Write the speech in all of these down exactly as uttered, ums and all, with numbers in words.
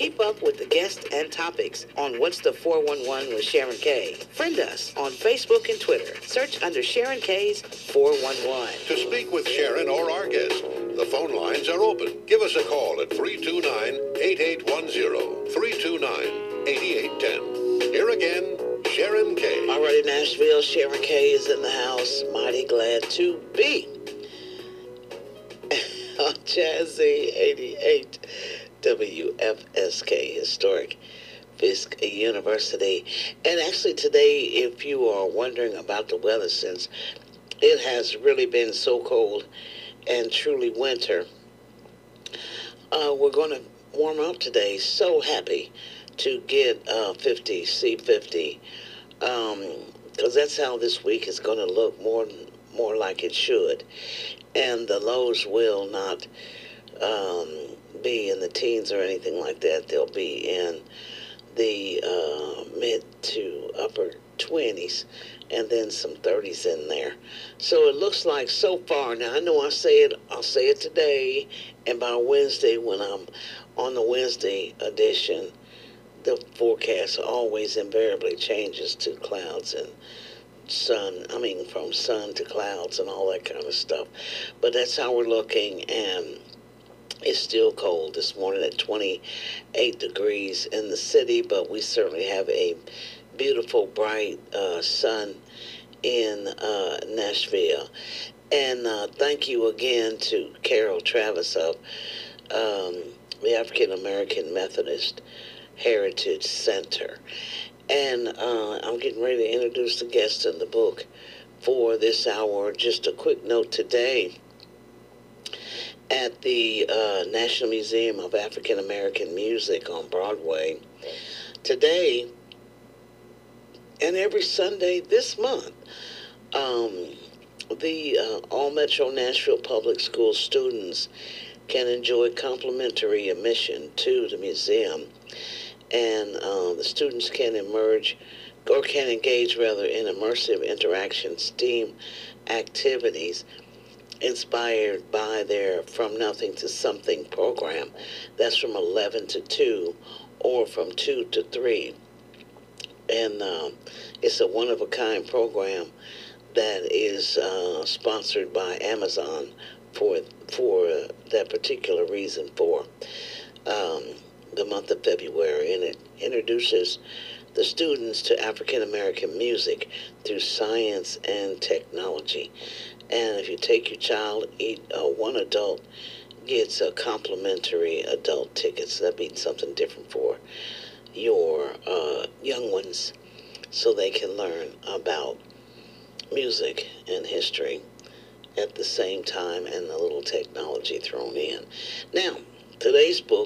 Keep up with the guests and topics on What's the four one one with Sharon K. Friend us on Facebook and Twitter. Search under Sharon K's four one one. To speak with Sharon or our guest, the phone lines are open. Give us a call at three two nine, eight eight one zero, three two nine, eight eight one zero. Here again, Sharon K. All righty, Nashville, Sharon K is in the house. Mighty glad to be on Jazzy eighty-eight W F S K, historic Fisk University. And actually today, if you are wondering about the weather, since it has really been so cold and truly winter, uh, we're going to warm up today. So happy to get uh, fifty, C fifty, because um, that's how this week is going to look, more more like it should. And the lows will not um, be in the teens or anything like that. They'll be in the uh, mid to upper twenties, and then some thirties in there. So it looks like so far, now I know I say it, I'll say it today, and by Wednesday, when I'm on the Wednesday edition, the forecast always invariably changes to clouds and sun, I mean from sun to clouds and all that kind of stuff. But that's how we're looking, and it's still cold this morning at twenty-eight degrees in the city, but we certainly have a beautiful, bright uh, sun in uh, Nashville. And uh, thank you again to Carol Travis of um, the African American Methodist Heritage Center. And uh, I'm getting ready to introduce the guest in the book for this hour. Just a quick note today, at the uh, National Museum of African American Music on Broadway, today and every Sunday this month, um, the uh, All Metro Nashville Public School students can enjoy complimentary admission to the museum, and uh, the students can emerge or can engage rather in immersive interaction STEAM activities inspired by their From Nothing to Something program. That's from eleven to two or from two to three. And um, it's a one-of-a-kind program that is uh, sponsored by Amazon for for uh, that particular reason for um, the month of February. And it introduces the students to African American music through science and technology. And if you take your child, eat, uh, one adult gets a complimentary adult ticket. So that means something different for your uh, young ones, so they can learn about music and history at the same time, and a little technology thrown in. Now, today's book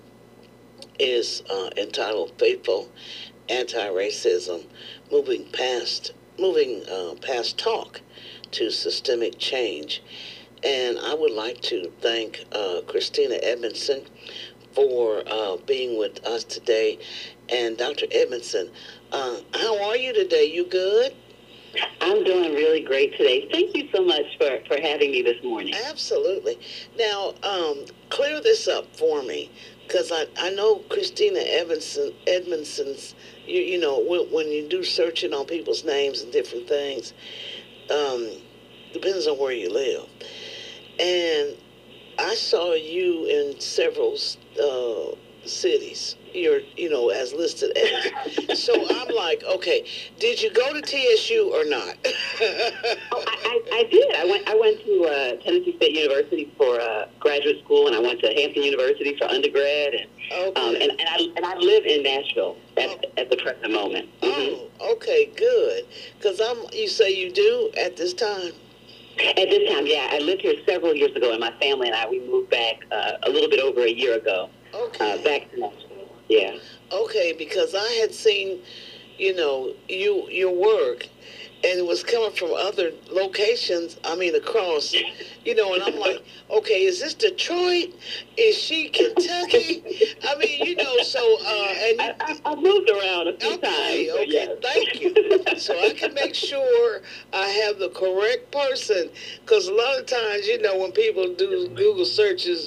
is uh, entitled Faithful Anti-Racism, Moving Past, moving uh, past Talk to Systemic Change. And I would like to thank uh, Christina Edmondson for uh, being with us today. And Doctor Edmondson, uh, how are you today? You good? I'm doing really great today. Thank you so much for, for having me this morning. Absolutely. Now, um, clear this up for me, because I, I know Christina Edmondson, Edmondson's, you, you know, when, when you do searching on people's names and different things, um, depends on where you live. And I saw you in several uh, cities. You're, you know, as listed as. So I'm like, okay, did you go to T S U or not? oh, I, I, I did. I went. I went to uh, Tennessee State University for uh, graduate school, and I went to Hampton University for undergrad, and okay. um, and, and I and I live in Nashville at, oh. at the present moment. Mm-hmm. Oh, okay, good. Because I'm. You say you do at this time. At this time, yeah. I lived here several years ago, and my family and I, we moved back uh, a little bit over a year ago. Okay. Uh, back to Nashville. Yeah. Okay, because I had seen, you know, you your work, and it was coming from other locations, I mean, across, you know, and I'm like, okay, is this Detroit? Is she Kentucky? I mean, you know, so, uh, and you, I, I, I moved around a few okay, times. Okay, yes. Thank you. So I can make sure I have the correct person, because a lot of times, you know, when people do Google searches,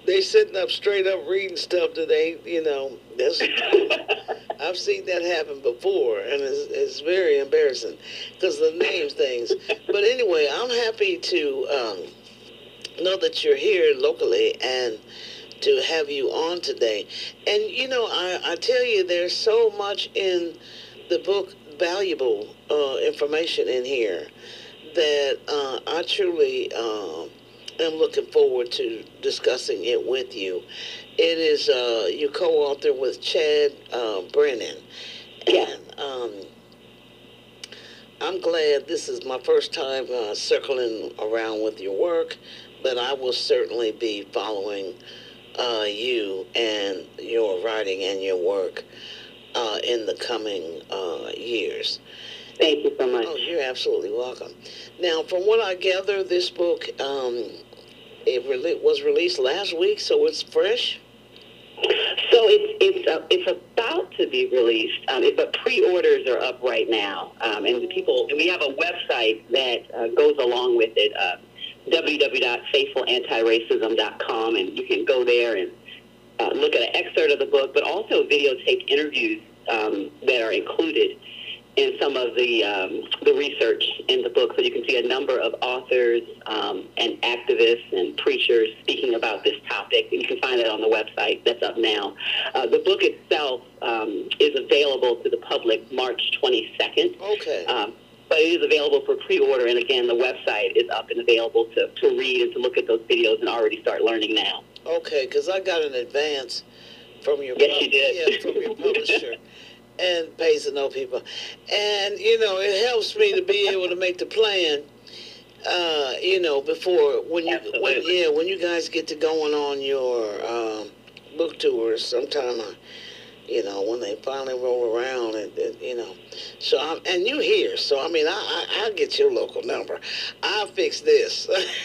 they sitting up straight up reading stuff that they, you know, that's I've seen that happen before, and it's, it's very embarrassing because the names things. But anyway, I'm happy to um, know that you're here locally and to have you on today. And you know, I, I tell you, there's so much in the book, valuable uh, information in here that uh, I truly um, am looking forward to discussing it with you. It is uh, you co-author with Chad uh, Brennan, Yeah. and um, I'm glad this is my first time uh, circling around with your work, but I will certainly be following uh, you and your writing and your work uh, in the coming uh, years. Thank you so much. Oh, you're absolutely welcome. Now, from what I gather, this book um, it re- was released last week, so it's fresh. So it's it's uh, it's about to be released, um, it, but pre-orders are up right now, um, and the people and we have a website that uh, goes along with it, uh, w w w dot faithful anti racism dot com, and you can go there and uh, look at an excerpt of the book, but also videotape interviews um, that are included in some of the um, the research in the book, so you can see a number of authors um, and activists and preachers speaking about this topic. And you can find that on the website that's up now. Uh, the book itself um, is available to the public March twenty-second. Okay. Um, but it is available for pre-order, and again, the website is up and available to, to read and to look at those videos and already start learning now. Okay, because I got an advance from your Yes, you did. yeah, from your publisher. And pays to know people, and you know it helps me to be able to make the plan. Uh, you know, before when you when, yeah when you guys get to going on your um, book tours, sometime, uh, you know, when they finally roll around, and, and you know, so I'm, and you here, so I mean, I, I I'll get your local number. I'll fix this.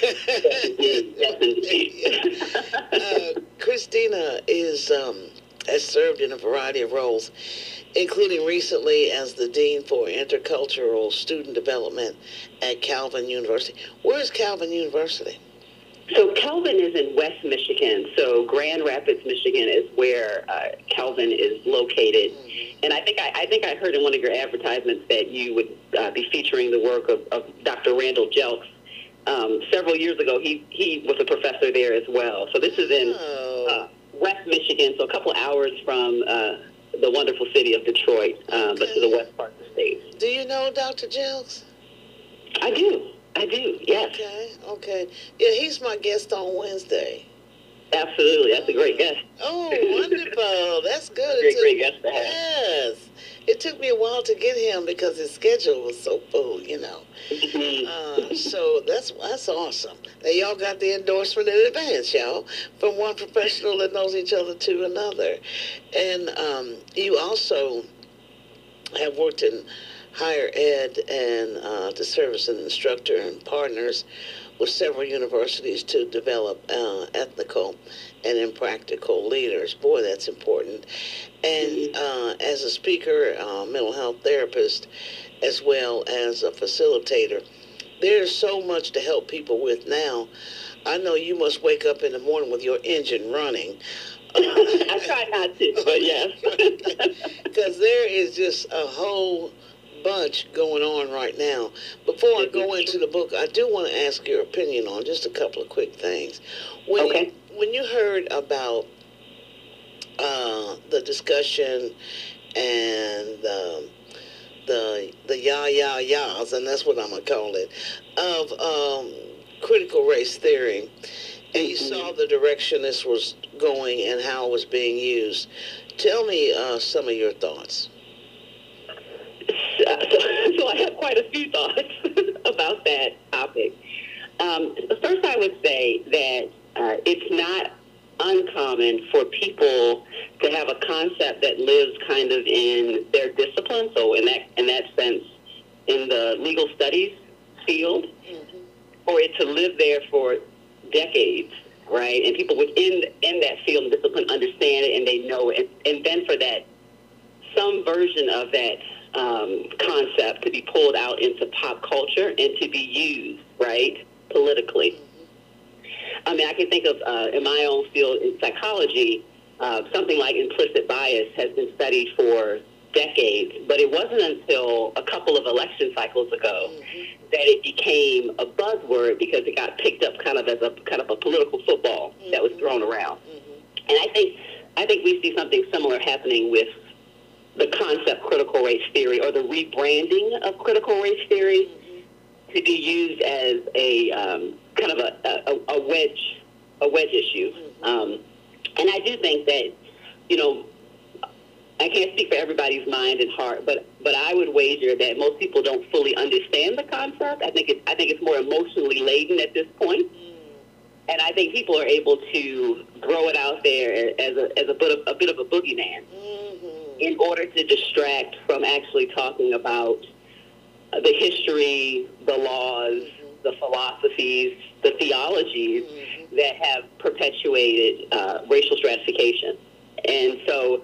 Yes, indeed. uh, Christina is um, has served in a variety of roles, including recently as the Dean for Intercultural Student Development at Calvin University. Where is Calvin University? So Calvin is in West Michigan. So Grand Rapids, Michigan is where uh, Calvin is located. Mm-hmm. And I think I, I think I heard in one of your advertisements that you would uh, be featuring the work of, of Doctor Randall Jelks. Um, several years ago, he, he was a professor there as well. So this is in oh. uh, West Michigan, so a couple hours from uh, the wonderful city of Detroit, uh, okay. but to the west part of the state. Do you know Doctor Jelks? I do. I do, yes. Okay, okay. Yeah, he's my guest on Wednesday. Absolutely. That's a great guest. Oh, wonderful. That's good. Great, took, great guest to have. Yes. It took me a while to get him because his schedule was so full, you know. Mm-hmm. Uh, so that's that's awesome. Now, y'all got the endorsement in advance, y'all, from one professional that knows each other to another. And um, you also have worked in higher ed and uh, to serve as an instructor and partners with several universities to develop uh, ethical and impractical leaders. Boy, that's important. And uh, as a speaker, uh, mental health therapist, as well as a facilitator, there's so much to help people with now. I know you must wake up in the morning with your engine running. I try not to, but yes. Because there is just a whole bunch going on right now. Before I go into the book, I do want to ask your opinion on just a couple of quick things. When Okay. you, when you heard about uh, the discussion and um, the the yah yah yahs, and that's what I'm gonna call it, of um, critical race theory, and you saw the direction this was going and how it was being used, tell me uh, some of your thoughts. Uh, so, so I have quite a few thoughts about that topic. Um, first, I would say that uh, it's not uncommon for people to have a concept that lives kind of in their discipline. So, in that in that sense, in the legal studies field, mm-hmm. for it to live there for decades, right? And people within in that field and discipline understand it and they know it, and then for that some version of that Um, concept to be pulled out into pop culture and to be used, right, politically. I mean, I can think of, uh, in my own field in psychology, uh, something like implicit bias has been studied for decades, but it wasn't until a couple of election cycles ago mm-hmm. that it became a buzzword because it got picked up kind of as a kind of a political football mm-hmm. that was thrown around. Mm-hmm. And I think I think we see something similar happening with the concept critical race theory, or the rebranding of critical race theory mm-hmm. to be used as a um, kind of a, a, a wedge a wedge issue. Mm-hmm. Um, and I do think that, you know, I can't speak for everybody's mind and heart, but but I would wager that most people don't fully understand the concept. I think it, I think it's more emotionally laden at this point, mm. and I think people are able to throw it out there as a as a bit of a bit of a boogeyman mm-hmm. in order to distract from actually talking about the history, the laws, mm-hmm. the philosophies, the theologies mm-hmm. that have perpetuated uh, racial stratification, and so.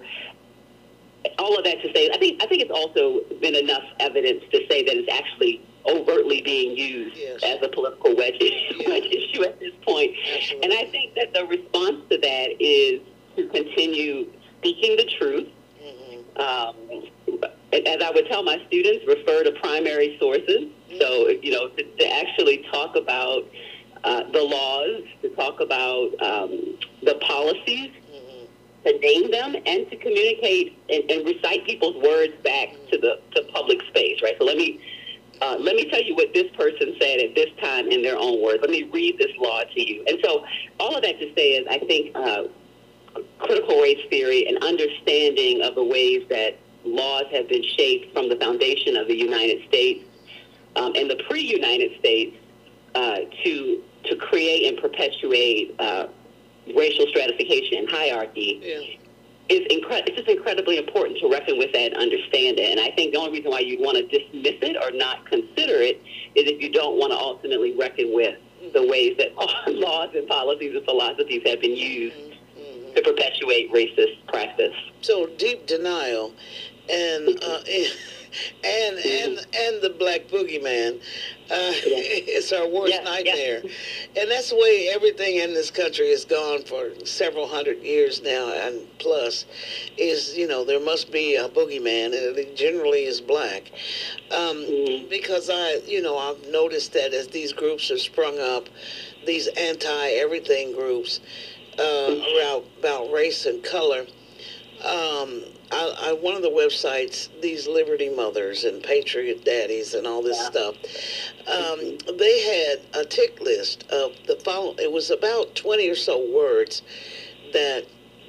All of that to say, I think I think it's also been enough evidence to say that it's actually overtly being used yes. as a political wedge issue, yeah. wedge issue at this point. Absolutely. And I think that the response to that is to continue speaking the truth. Mm-hmm. Um, as I would tell my students, refer to primary sources. Mm-hmm. So, you know, to, to actually talk about uh, the laws, to talk about um, the policies, to name them, and to communicate and, and recite people's words back to the to public space, right? So let me uh, let me tell you what this person said at this time in their own words. Let me read this law to you. And so all of that to say is I think uh, critical race theory and understanding of the ways that laws have been shaped from the foundation of the United States um, and the pre-United States uh, to to create and perpetuate uh, racial stratification and hierarchy yeah. is incre- it's just incredibly important to reckon with that and understand it. And I think the only reason why you want to dismiss it or not consider it is if you don't want to ultimately reckon with the ways that laws and policies and philosophies have been used mm-hmm. to perpetuate racist practice. So deep denial and uh, and and and the black boogeyman uh, yeah. it's our worst yeah, nightmare, yeah. and that's the way everything in this country has gone for several hundred years now and plus. Is you know there must be a boogeyman, and it generally is black, um, mm-hmm. because I you know I've noticed that as these groups have sprung up, these anti-everything groups uh, mm-hmm. around about race and color. Um, I, I, one of the websites, these Liberty Mothers and Patriot Daddies and all this yeah. stuff, um, they had a tick list of the following. It was about twenty or so words that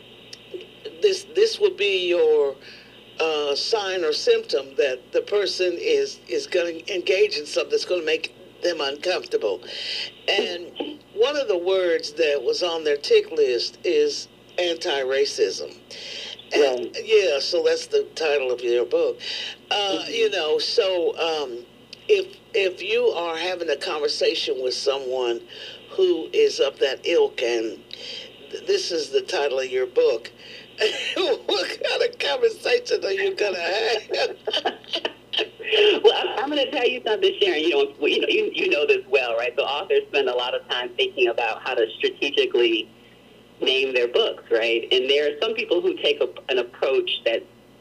this this would be your uh, sign or symptom that the person is is going to engage in something that's going to make them uncomfortable. And one of the words that was on their tick list is anti-racism. And, yeah, so that's the title of your book. Uh, mm-hmm. You know, so um, if if you are having a conversation with someone who is of that ilk, and th- this is the title of your book, what kind of conversation are you gonna have? Well, I'm, I'm going to tell you something, Sharon. You know, you know, you, you know this well, right? So authors spend a lot of time thinking about how to strategically name their books, right? And there are some people who take a, an approach that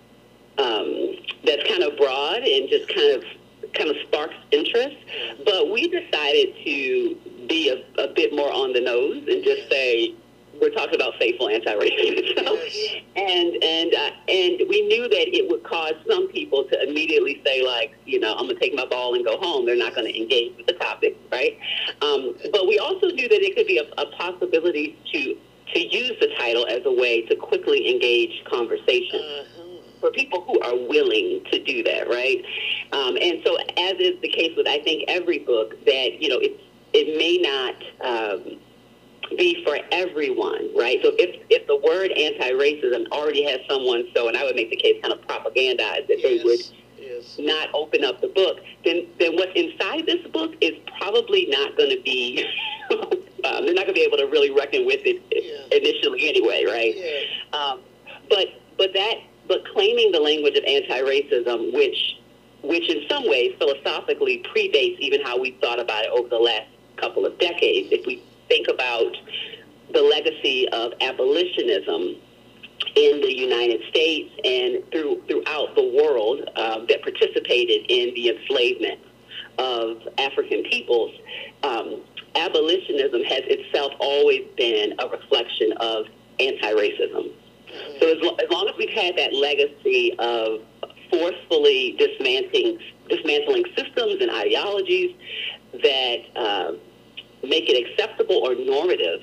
um, that's kind of broad and just kind of kind of sparks interest. But we decided to be a, a bit more on the nose and just say we're talking about faithful anti-racism. So, and and uh, and we knew that it would cause some people to immediately say, like, you know, I'm gonna take my ball and go home. They're not going to engage with the topic, right? Um, but we also knew that it could be a, a possibility to to use the title as a way to quickly engage conversation uh-huh. for people who are willing to do that, right? Um, and so, as is the case with, I think, every book, that, you know, it, it may not um, be for everyone, right? So if, if the word anti-racism already has someone, so, and I would make the case, kind of propagandized that yes. they would yes. not open up the book, then, then what's inside this book is probably not going to be... Um, they're not going to be able to really reckon with it yeah. initially anyway, right? Yeah. Um, but but that but claiming the language of anti-racism, which which in some ways philosophically predates even how we've thought about it over the last couple of decades. If we think about the legacy of abolitionism in the United States and through, throughout the world um, that participated in the enslavement of African peoples, um, abolitionism has itself always been a reflection of anti-racism. So as, lo- as long as we've had that legacy of forcefully dismantling, dismantling systems and ideologies that uh, make it acceptable or normative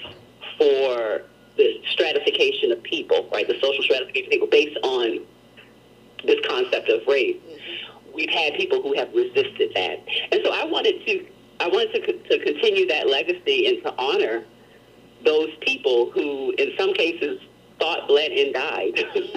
for the stratification of people, right, the social stratification of people based on this concept of race, mm-hmm. we've had people who have resisted that. And so I wanted to I wanted to, to continue that legacy and to honor those people who, in some cases, fought, bled, and died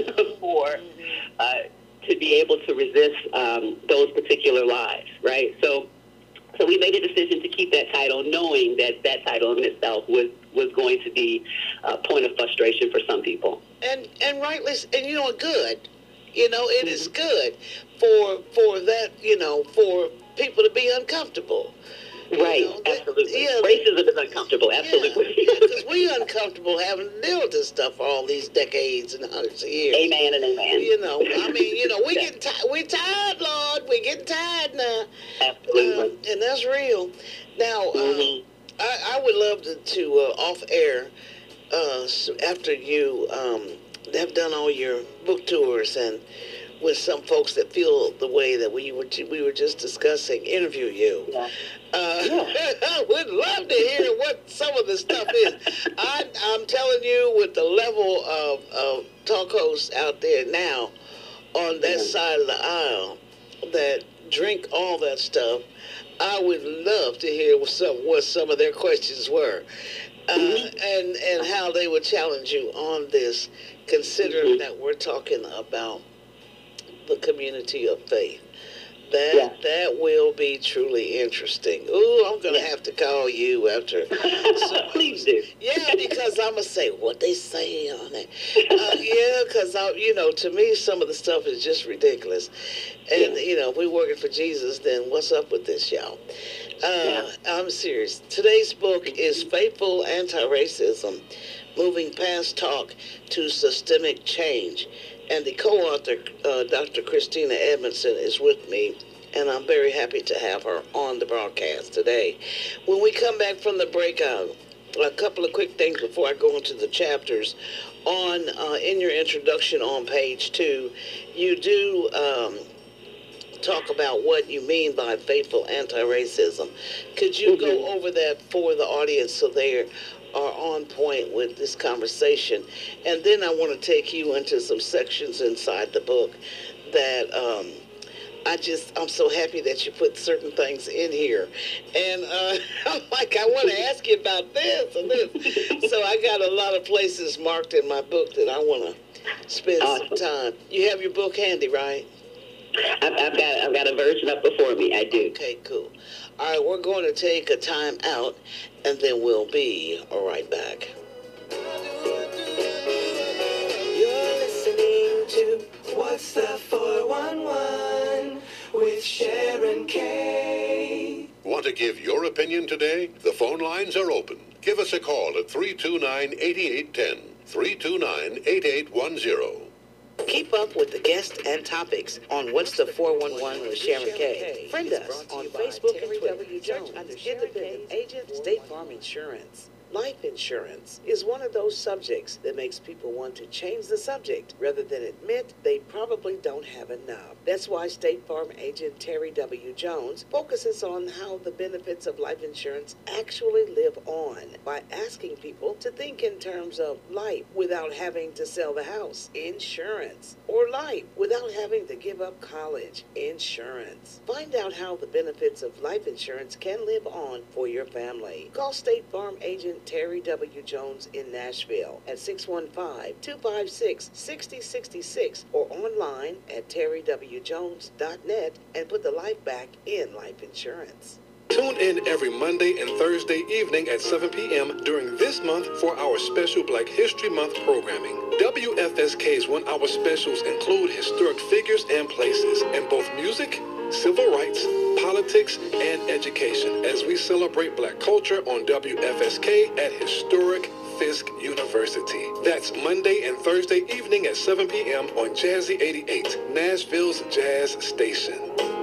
for uh, to be able to resist um, those particular lives, right? So, so we made a decision to keep that title, knowing that that title in itself was was going to be a point of frustration for some people. And and rightly, and you know, good. You know, it mm-hmm. is good for for that. You know, for people to be uncomfortable. Right, you know, that, absolutely. Yeah, racism is uncomfortable, absolutely. Yeah, because we're uncomfortable having to deal with this stuff for all these decades and hundreds of years. Amen and amen. You know, I mean, you know, we getting tired. We're tired, Lord. We're getting tired now. Absolutely. Um, and that's real. Now, mm-hmm. um, I, I would love to, to uh, off air, uh, after you um, have done all your book tours and with some folks that feel the way that we were we were just discussing, interview you. Yeah. Uh, yeah. We'd love to hear what some of the stuff is. I, I'm telling you, with the level of, of talk hosts out there now on that yeah. side of the aisle that drink all that stuff, I would love to hear what some, what some of their questions were, uh, mm-hmm. and, and how they would challenge you on this, considering mm-hmm. that we're talking about the community of faith. That yeah. that will be truly interesting. Ooh, I'm going to yeah. have to call you after. So, please do. Yeah, because I'm going to say what they say on it. Uh, yeah, because, you know, to me, some of the stuff is just ridiculous. And, yeah. you know, if we're working for Jesus, then what's up with this, y'all? Uh, yeah. I'm serious. Today's book is Faithful Anti-Racism, Moving Past Talk to Systemic Change. And the co-author, uh, Doctor Christina Edmondson, is with me, and I'm very happy to have her on the broadcast today. When we come back from the breakout, a couple of quick things before I go into the chapters. On uh, in your introduction on page two, you do um, talk about what you mean by faithful anti-racism. Could you mm-hmm. go over that for the audience so they're are on point with this conversation? And then I want to take you into some sections inside the book that um, I just, I'm so happy that you put certain things in here. And uh, I'm like, I want to ask you about this and this. So I got a lot of places marked in my book that I want to spend awesome. some time. You have your book handy, right? I've, I've got I've got a version up before me. I do. Okay, cool. All right, we're going to take a time out, and then we'll be right back. You're listening to What's the four one one with Sharon Kay. Want to give your opinion today? The phone lines are open. Give us a call at three two nine, eight eight one zero, three two nine, eight eight one zero. Keep up with the guests and topics on What's the four one one with Sharon Kay. Friend us on Facebook and Twitter. Search under Independent Agent State Farm Insurance. Life insurance is one of those subjects that makes people want to change the subject rather than admit they probably don't have enough. That's why State Farm agent Terry W. Jones focuses on how the benefits of life insurance actually live on by asking people to think in terms of life without having to sell the house, insurance, or life without having to give up college, insurance. Find out how the benefits of life insurance can live on for your family. Call State Farm agent Terry W. Jones in Nashville at six one five, two five six, six zero six six or online at terry w jones dot net and put the life back in life insurance. Tune in every Monday and Thursday evening at seven p.m. during this month for our special Black History Month programming. W F S K's one-hour specials include historic figures and places in both music, civil rights, politics, and education as we celebrate Black culture on W F S K at historic Fisk University. That's Monday and Thursday evening at seven p.m. on Jazzy eighty-eight, Nashville's Jazz Station.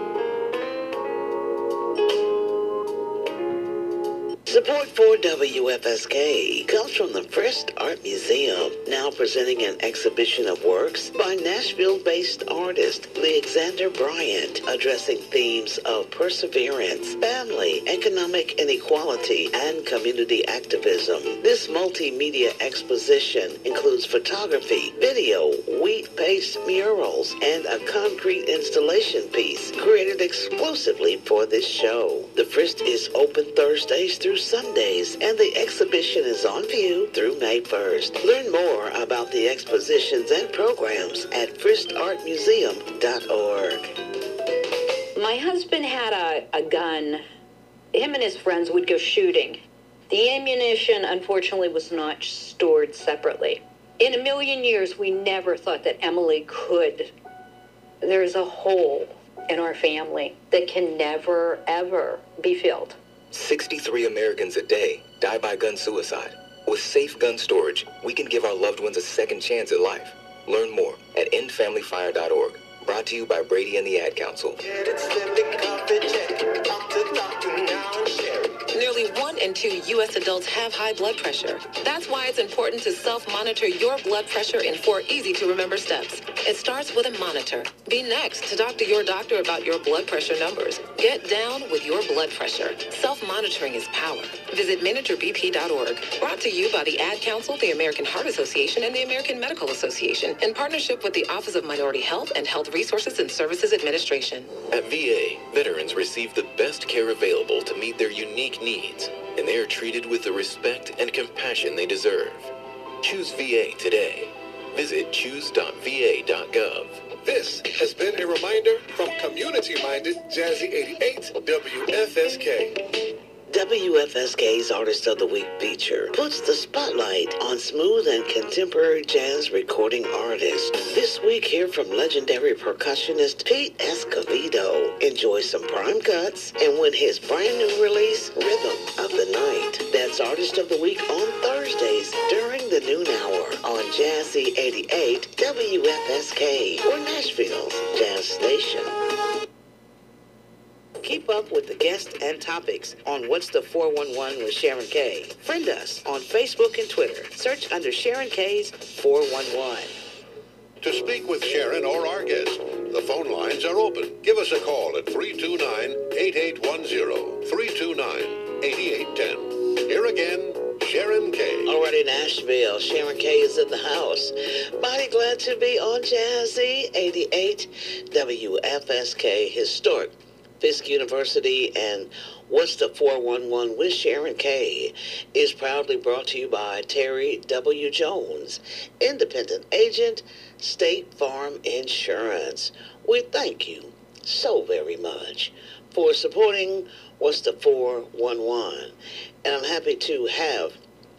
Support for W F S K comes from the Frisk Art Museum, now presenting an exhibition of works by Nashville-based artist Alexander Bryant, addressing themes of perseverance, family, economic inequality, and community activism. This multimedia exposition includes photography, video, wheat-paste murals, and a concrete installation piece created exclusively for this show. The Frisk is open Thursdays through Sundays, and the exhibition is on view through May first. Learn more about the expositions and programs at frisk art museum dot org. My husband had a, a gun. Him and his friends would go shooting. The ammunition, unfortunately, was not stored separately. In a million years, we never thought that Emily could. There's a hole in our family that can never, ever be filled. sixty-three Americans a day die by gun suicide. With safe gun storage, we can give our loved ones a second chance at life. Learn more at end family fire dot org. Brought to you by Brady and the Ad Council. Nearly one in two U S adults have high blood pressure. That's why it's important to self-monitor your blood pressure in four easy-to-remember steps. It starts with a monitor. Be next to talk to your doctor about your blood pressure numbers. Get down with your blood pressure. Self-monitoring is power. Visit manager b p dot org. Brought to you by the Ad Council, the American Heart Association, and the American Medical Association, in partnership with the Office of Minority Health and Health Resources and Services Administration. At V A, veterans receive the best care available to meet their unique needs, and they are treated with the respect and compassion they deserve. Choose V A today. Visit choose dot v a dot gov. This has been a reminder from community-minded Jazzy eighty-eight W F S K. W F S K's Artist of the Week feature puts the spotlight on smooth and contemporary jazz recording artists. This week, hear from legendary percussionist Pete Escovedo. Enjoy some prime cuts and win his brand new release, Rhythm of the Night. That's Artist of the Week on Thursdays during the noon hour on Jazzy eighty-eight W F S K, or Nashville's Jazz Station. Keep up with the guests and topics on What's the four one one with Sharon K. Friend us on Facebook and Twitter. Search under Sharon K's four one one. To speak with Sharon or our guest, the phone lines are open. Give us a call at three two nine, eight eight one zero, three two nine, eight eight one zero. Here again, Sharon K. Already Nashville, Sharon K is in the house. Mighty glad to be on Jazzy eighty-eight W F S K, historic Fisk University, and What's the four one one with Sharon K is proudly brought to you by Terry W. Jones, independent agent, State Farm Insurance. We thank you so very much for supporting What's the four one one. And I'm happy to have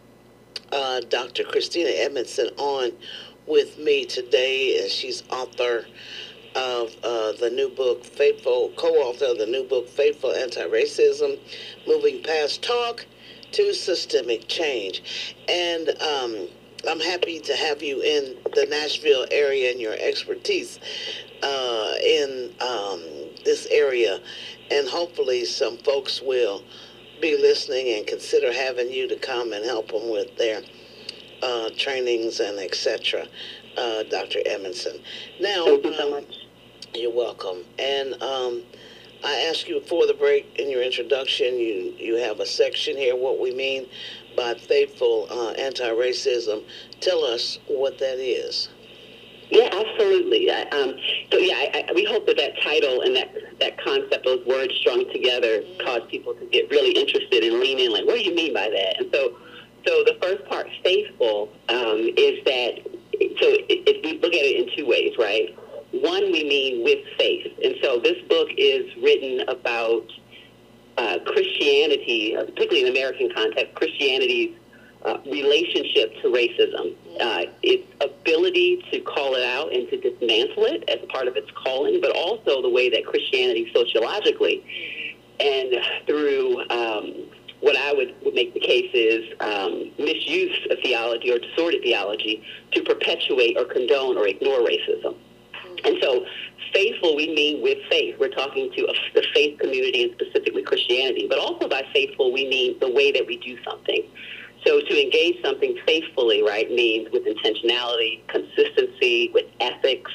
uh, Doctor Christina Edmondson on with me today, and she's author of uh, the new book, Faithful, co-author of the new book, Faithful Anti-Racism, Moving Past Talk to Systemic Change. And um, I'm happy to have you in the Nashville area and your expertise uh, in um, this area. And hopefully some folks will be listening and consider having you to come and help them with their uh, trainings and et cetera. Uh, Doctor Edmondson. Now, Thank you so much. Um, you're welcome. And um, I asked you before the break in your introduction, you, you have a section here, what we mean by faithful uh, anti-racism. Tell us what that is. Yeah, absolutely. I, um, so yeah, I, I, we hope that that title and that that concept, those words strung together, cause people to get really interested and lean in. Like, what do you mean by that? And so, so the first part, faithful, um, is that. So if we look at it in two ways, right? One, we mean with faith. And so this book is written about uh, Christianity, uh, particularly in the American context, Christianity's uh, relationship to racism, uh, its ability to call it out and to dismantle it as part of its calling, but also the way that Christianity sociologically and through um, what I would, would make the case is um, misuse of theology or distorted theology to perpetuate or condone or ignore racism. And so faithful, we mean with faith. We're talking to a, the faith community and specifically Christianity. But also by faithful, we mean the way that we do something. So to engage something faithfully, right, means with intentionality, consistency, with ethics,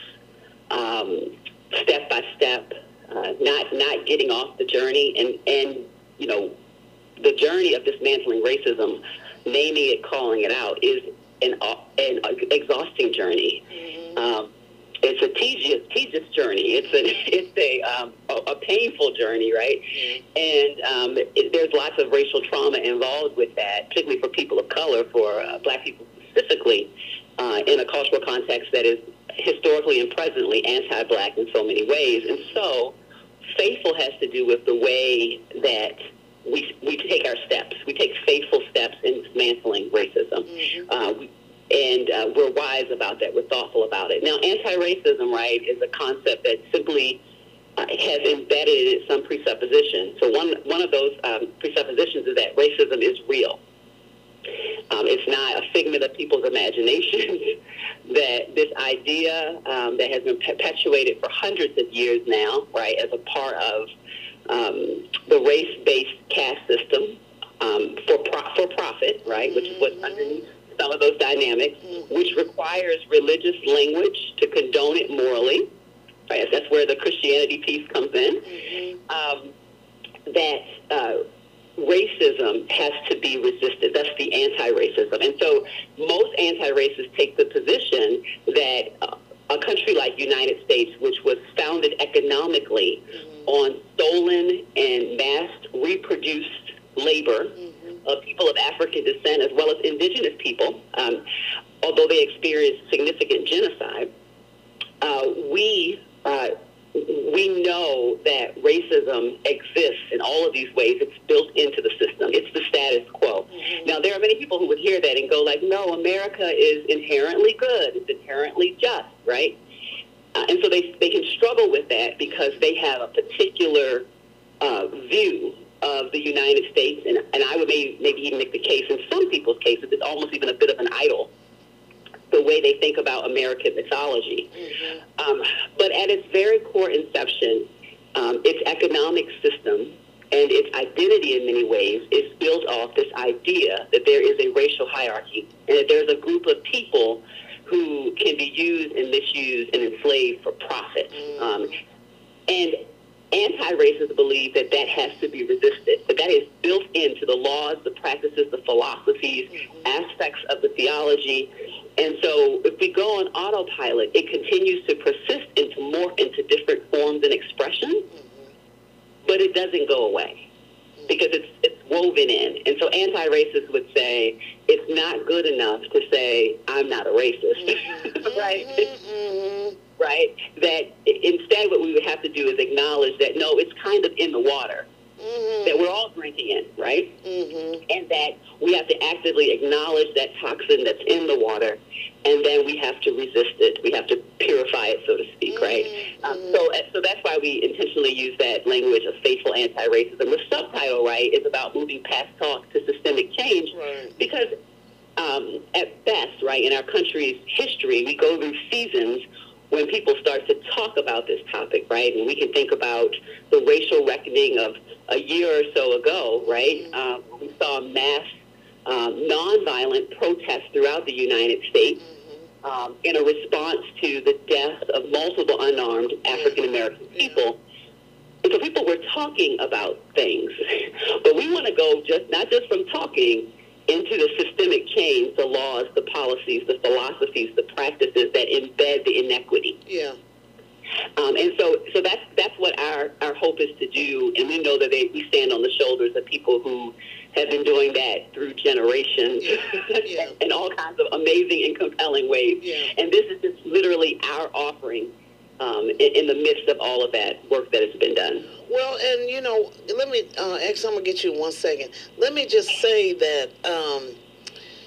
um, step by step, uh, not not getting off the journey. And, and, you know, the journey of dismantling racism, naming it, calling it out, is an, an exhausting journey. Mm-hmm. Um, It's a tedious, tedious journey. It's a, it's a, um, a, a painful journey, right? Mm-hmm. And um, it, there's lots of racial trauma involved with that, particularly for people of color, for uh, Black people specifically, uh, in a cultural context that is historically and presently anti-Black in so many ways. And so, faithful has to do with the way that we we take our steps. We take faithful steps in dismantling racism. Mm-hmm. Uh, we, And uh, we're wise about that. We're thoughtful about it. Now, anti-racism, right, is a concept that simply uh, has embedded in it some presupposition. So one one of those um, presuppositions is that racism is real. Um, it's not a figment of people's imaginations. That this idea um, that has been perpetuated for hundreds of years now, right, as a part of um, the race-based caste system um, for pro- for profit, right, which is what's underneath some of those dynamics, which requires religious language to condone it morally. Right? That's where the Christianity piece comes in. Mm-hmm. Um, that uh, racism has to be resisted. That's the anti-racism. And so most anti-racists take the position that uh, a country like United States, which was founded economically mm-hmm. on stolen and mass reproduced labor, mm-hmm. of people of African descent as well as indigenous people, um, although they experienced significant genocide, uh, we uh, we know that racism exists in all of these ways. It's built into the system. It's the status quo. Mm-hmm. Now, there are many people who would hear that and go like, no, America is inherently good. It's inherently just, right? Uh, and so they, they can struggle with that because they have a particular uh, view of the United States, and, and I would maybe, maybe even make the case, in some people's cases, it's almost even a bit of an idol, the way they think about American mythology. Mm-hmm. Um, but at its very core inception, um, its economic system and its identity in many ways is built off this idea that there is a racial hierarchy and that there's a group of people who can be used and misused and enslaved for profit. Mm-hmm. Um, and anti-racists believe that that has to be resisted, that that is built into the laws, the practices, the philosophies, mm-hmm. aspects of the theology. And so if we go on autopilot, it continues to persist and to morph into different forms and expressions, mm-hmm. but it doesn't go away because it's it's woven in. And so anti-racists would say it's not good enough to say, I'm not a racist, mm-hmm. right? Mm-hmm. Right? That instead what we would have to do is acknowledge that, no, it's kind of in the water, mm-hmm. that we're all drinking in, right? Mm-hmm. And that we have to actively acknowledge that toxin that's in the water, and then we have to resist it. We have to purify it, so to speak, mm-hmm. right? Um, so, so that's why we intentionally use that language of faithful anti-racism. The subtitle, right, is about moving past talk to systemic change, right. because um, at best, right, in our country's history, we go through seasons when people start to talk about this topic, right? And we can think about the racial reckoning of a year or so ago, right? Um, we saw mass um, nonviolent protests throughout the United States um, in a response to the death of multiple unarmed African-American people. And so people were talking about things. But we want to go just not just from talking into the systemic change, the laws, the policies, the philosophies, the practices that embed the inequity. Yeah. Um, and so, so that's that's what our, our hope is to do. And we know that they, we stand on the shoulders of people who have been doing that through generations yeah. Yeah. in all kinds of amazing and compelling ways. Yeah. And this is just literally our offering um, in, in the midst of all of that work that has been done. Well, and, you know, let me, uh, X, I'm going to get you in one second. Let me just say that um,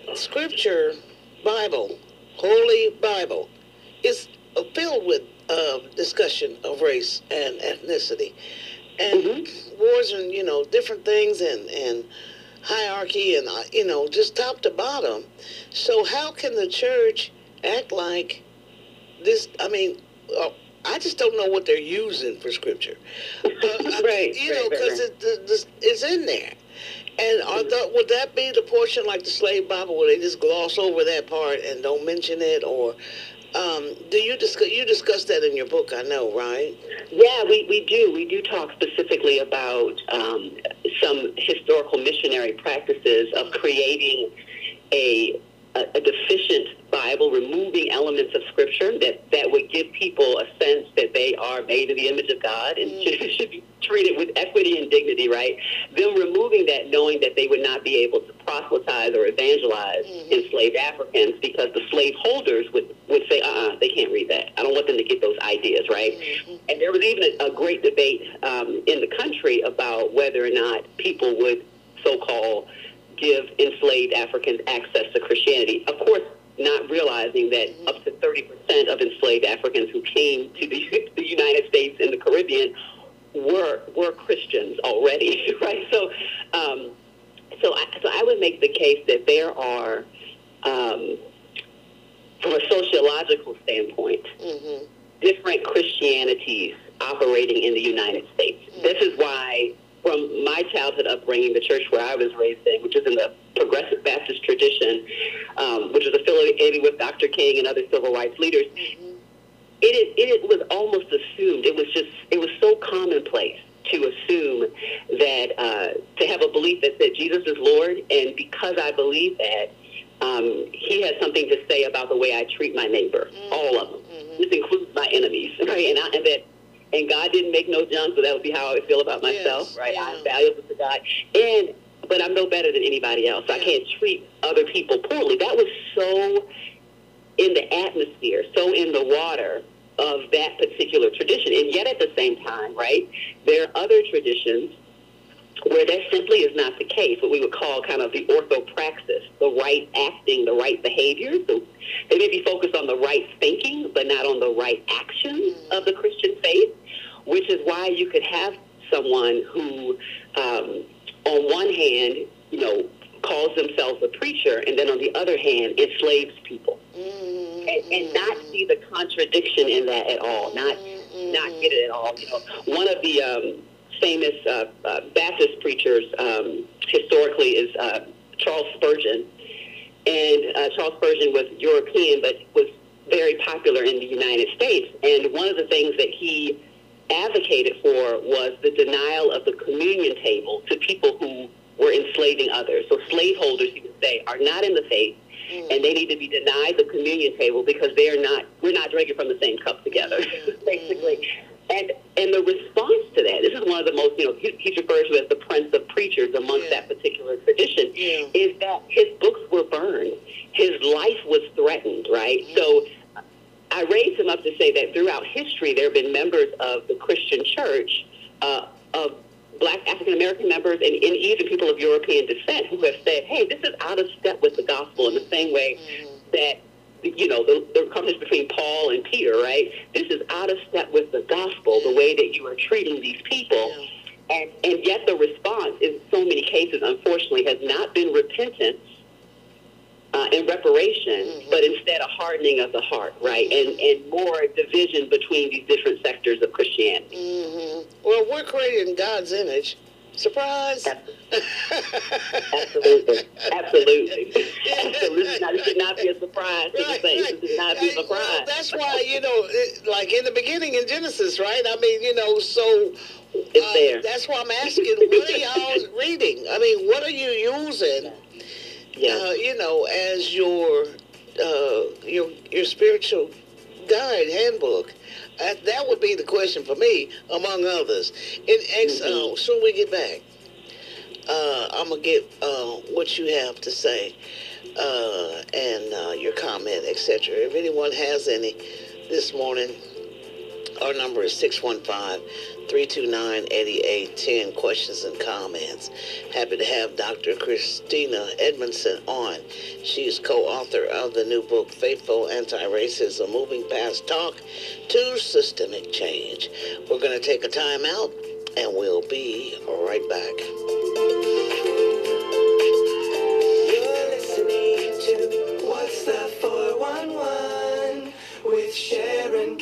Scripture, Bible, Holy Bible, is filled with uh, discussion of race and ethnicity, and mm-hmm. wars and you know different things and and hierarchy and uh, you know just top to bottom. So how can the church act like this? I mean, uh, I just don't know what they're using for Scripture. Uh, right, you right, know, because right, right. it, it, it's in there. And are the, would that be the portion like the slave Bible where they just gloss over that part and don't mention it? Or um, do you discuss, you discuss that in your book, I know, right? Yeah, we, we do. We do talk specifically about um, some historical missionary practices of creating a, a, a deficient Bible, removing elements of Scripture that, that would give people a sense that they are made in the image of God and mm. should, should be treated with equity and dignity, right? Them removing that, knowing that they would not be able to proselytize or evangelize mm-hmm. enslaved Africans because the slave holders would, would say, uh-uh, they can't read that. I don't want them to get those ideas, right? Mm-hmm. And there was even a, a great debate um, in the country about whether or not people would so-called give enslaved Africans access to Christianity. Of course, not realizing that mm-hmm. up to thirty percent of enslaved Africans who came to the, the United States and the Caribbean were were Christians already, right? So, um, so, I, so I would make the case that there are, um, from a sociological standpoint, mm-hmm. different Christianities operating in the United States. Mm-hmm. This is why, from my childhood upbringing, the church where I was raised in, which is in the Progressive Baptist tradition, um, which was affiliated with Doctor King and other civil rights leaders, mm-hmm. it, it was almost assumed, it was just, it was so commonplace to assume that, uh, to have a belief that said Jesus is Lord, and because I believe that, um, he has something to say about the way I treat my neighbor, mm-hmm. all of them. Mm-hmm. This includes my enemies, right? And, I, and that And God didn't make no junk, so that would be how I would feel about myself, yes, right? Yeah. I'm valuable to God. And, but I'm no better than anybody else. Yeah. I can't treat other people poorly. That was so in the atmosphere, so in the water of that particular tradition. And yet at the same time, right, there are other traditions where that simply is not the case, what we would call kind of the orthopraxis, the right acting, the right behavior. So they may be focused on the right thinking, but not on the right actions of the Christian faith, which is why you could have someone who, um, on one hand, you know, calls themselves a preacher, and then on the other hand, enslaves people. Mm-hmm. and, and not see the contradiction in that at all, not, mm-hmm. not get it at all. You know, one of the um, famous uh, uh, Baptist preachers um, historically is uh, Charles Spurgeon. And uh, Charles Spurgeon was European, but was very popular in the United States. And one of the things that he advocated for was the denial of the communion table to people who were enslaving others. So slaveholders, he would say, are not in the faith, mm. and they need to be denied the communion table because they are not, we're not drinking from the same cup together, mm. basically. And and the response to that, this is one of the most, you know, he, he's referred to as the prince of preachers amongst yeah. that particular tradition, yeah. is that his books were burned. His life was threatened, right? Mm. So I raised him up to say that throughout history, there have been members of the Christian church, uh, of black African-American members, and, and even people of European descent who have said, hey, this is out of step with the gospel in the same way mm. that, you know, the, the conversation between Paul and Peter, right? This is out of step with the gospel, the way that you are treating these people. Yeah. And, and yet the response in so many cases, unfortunately, has not been repentance uh, and reparation, mm-hmm. but instead a hardening of the heart, right? Mm-hmm. And, and more division between these different sectors of Christianity. Mm-hmm. Well, we're created in God's image. Surprise! Absolutely. Absolutely. Absolutely. Now, this should not be a surprise to right, the saints. right. This should not be a surprise. Well, that's why, you know, it, like in the beginning in Genesis, right? I mean, you know, so it's uh, there. That's why I'm asking, what are y'all reading? I mean, what are you using, yeah. uh, you know, as your, uh, your, your spiritual guide, handbook? Uh, that would be the question for me, among others. In X, mm-hmm. uh, soon we get back, uh, I'm going to get uh, what you have to say uh, and uh, your comment, et cetera. If anyone has any this morning, Our number is six one five, three two nine, eight eight one zero. Questions and comments. Happy to have Doctor Christina Edmondson on. She is co-author of the new book, Faithful Anti-Racism, Moving Past Talk to Systemic Change. We're going to take a time out, and we'll be right back. You're listening to What's the four one one with Sharon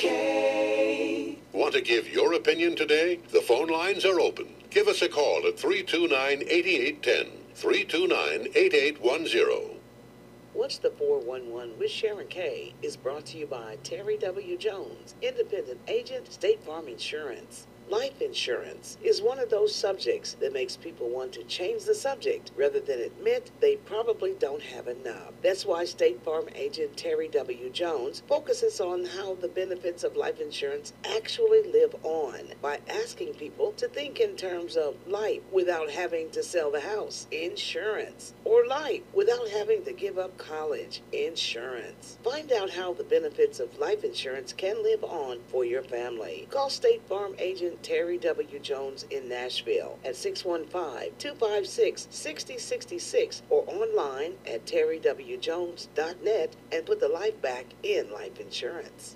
K. Want to give your opinion today? The phone lines are open. Give us a call at three two nine, eight eight one zero, three two nine, eight eight one zero. What's the four one one with Sharon K is brought to you by Terry W. Jones, independent agent, State Farm Insurance. Life insurance is one of those subjects that makes people want to change the subject rather than admit they probably don't have enough. That's why State Farm agent Terry W. Jones focuses on how the benefits of life insurance actually live on by asking people to think in terms of life without having to sell the house, insurance, or life without having to give up college, insurance. Find out how the benefits of life insurance can live on for your family. Call State Farm agent Terry W. Jones in Nashville at six one five, two five six, six zero six six or online at terry w jones dot net and put the life back in life insurance.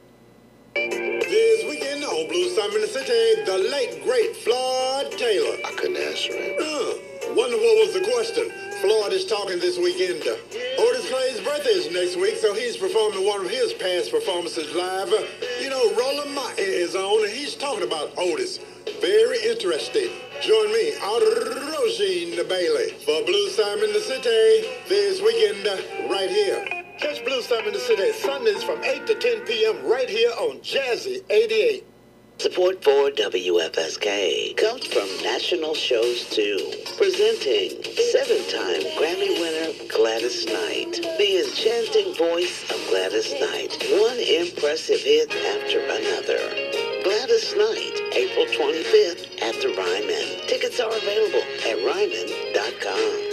This weekend on Blue Summer in the City, the late, great Floyd Taylor. I couldn't answer it. Uh, wonder what was the question. Floyd is talking this weekend. Uh, Otis Clay's birthday is next week, so he's performing one of his past performances live. Uh, you know, Roland Martin is on, and he's talking about Otis. Very interesting. Join me, Roisin Bailey, for Blue Summer in the City this weekend uh, right here. Catch Blue Summer in the City Sundays from eight to ten p.m. right here on Jazzy eighty-eight. Support for W F S K comes from National Shows two, presenting seven-time Grammy winner Gladys Knight, the enchanting voice of Gladys Knight, one impressive hit after another. Gladys Knight, April twenty-fifth at the Ryman. Tickets are available at ryman dot com.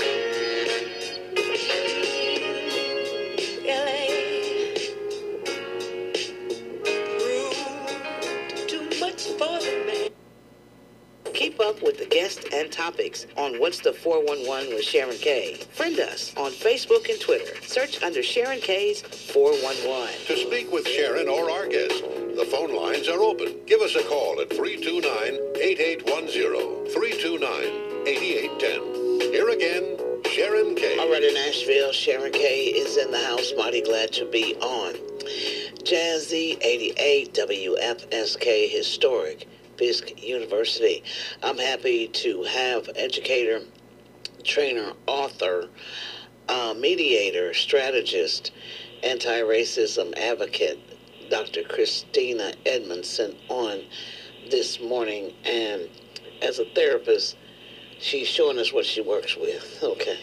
Keep up with the guests and topics on What's the four one one with Sharon K. Friend us on Facebook and Twitter. Search under Sharon K's four one one. To speak with Sharon or our guest, the phone lines are open. Give us a call at three two nine, eight eight one zero, three two nine, eight eight one zero. Here again, Sharon K. All right, in Nashville, Sharon K is in the house. Mighty glad to be on. Jazzy eighty-eight, W F S K Historic Fisk University. I'm happy to have educator, trainer, author, uh, mediator, strategist, anti-racism advocate, Doctor Christina Edmondson on this morning. And as a therapist, she's showing us what she works with. Okay.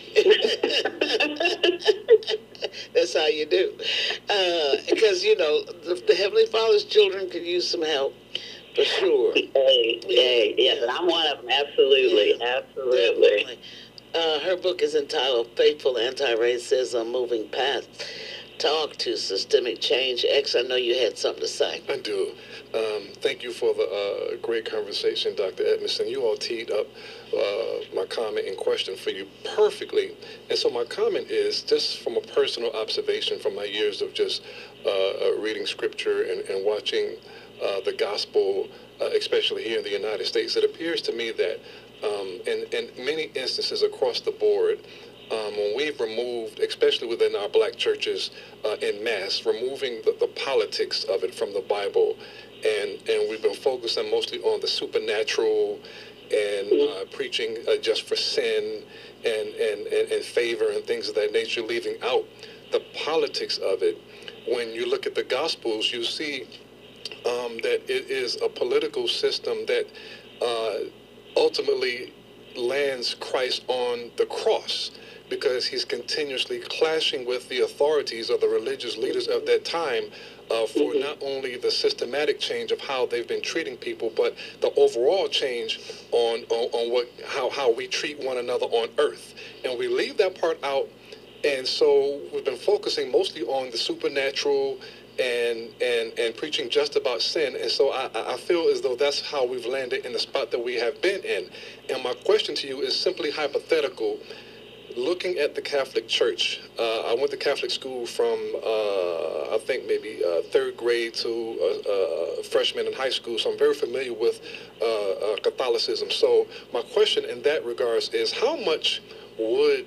That's how you do. Uh, because, you know, the, the Heavenly Father's children could use some help. For sure. Hey, hey, yes, and I'm one of them. Absolutely, yeah, absolutely. Definitely. Uh, her book is entitled Faithful Anti-Racism, Moving Past Talk to Systemic Change. X, I know you had something to say. I do. Um, thank you for the uh, great conversation, Doctor Edmondson. You all teed up uh, my comment and question for you perfectly. And so my comment is just from a personal observation from my years of just uh, reading scripture and, and watching Uh, the gospel, uh, especially here in the United States. It appears to me that um, in, in many instances across the board, um, when we've removed, especially within our black churches uh, in mass, removing the, the politics of it from the Bible, and, and we've been focusing mostly on the supernatural and uh, preaching uh, just for sin and, and, and, and favor and things of that nature, leaving out the politics of it. When you look at the Gospels, you see Um, that it is a political system that uh, ultimately lands Christ on the cross, because he's continuously clashing with the authorities of the religious leaders of that time uh, for not only the systematic change of how they've been treating people, but the overall change on, on, on what how, how we treat one another on earth. And we leave that part out. And so we've been focusing mostly on the supernatural and and and preaching just about sin. And so I, I feel as though that's how we've landed in the spot that we have been in. And my question to you is simply hypothetical. Looking at the Catholic Church, uh, I went to Catholic school from, uh, I think, maybe uh, third grade to uh, uh, freshman in high school, so I'm very familiar with uh, uh, Catholicism. So my question in that regards is, how much would